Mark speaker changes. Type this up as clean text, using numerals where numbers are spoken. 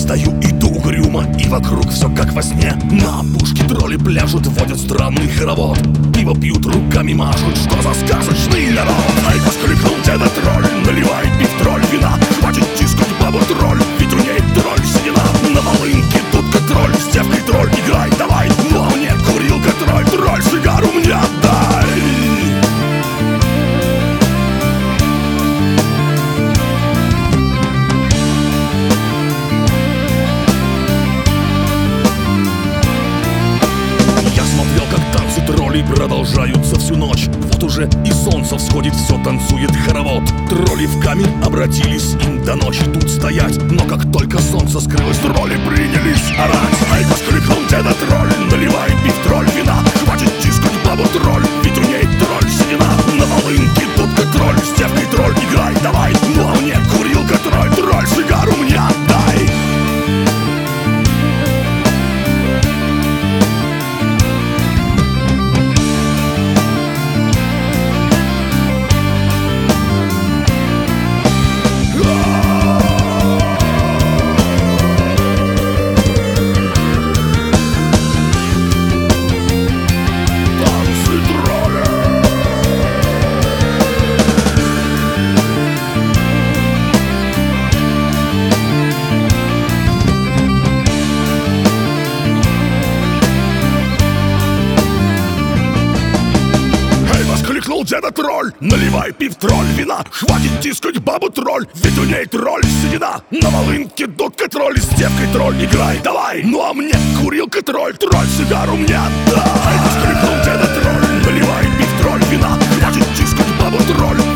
Speaker 1: стою, иду угрюмо, и вокруг все как во сне. На опушке тролли пляшут, водят странный хоровод. Пиво пьют, руками машут, что за сказочный народ. Ай, воскликнул деда тролль, наливай пив тролль вина. Хватит тискать бабу тролль, ведь у ней тролль седина. На волынке дудка тролль, с девкой тролль играй, давай. Ну а мне курилка тролль, тролль сигару мне отдай. Тролли продолжаются всю ночь. Вот уже и солнце всходит, все танцует хоровод. Тролли в камень обратились, им до ночи тут стоять. Но как только солнце скрылось, тролли принялись орать. Ай, воскликнул деда тролль, наливай пив тролль вина. Хватит тискать бабу тролль, ведь у ней тролль седина. На волынке дудка тролль, с девкой тролль играй, давай. Ну а мне курилка тролль, тролль сигару мне отдай. Деда тролль, наливай пив тролль вина. Хватит тискать бабу тролль, ведь у ней тролль седина. На волынке дудка тролль, с девкой тролль играй, давай. Ну а мне курилка тролль, тролль сигару мне отдай. Воскликнул деда тролль, наливай пив тролль вина. Хватит тискать бабу тролль,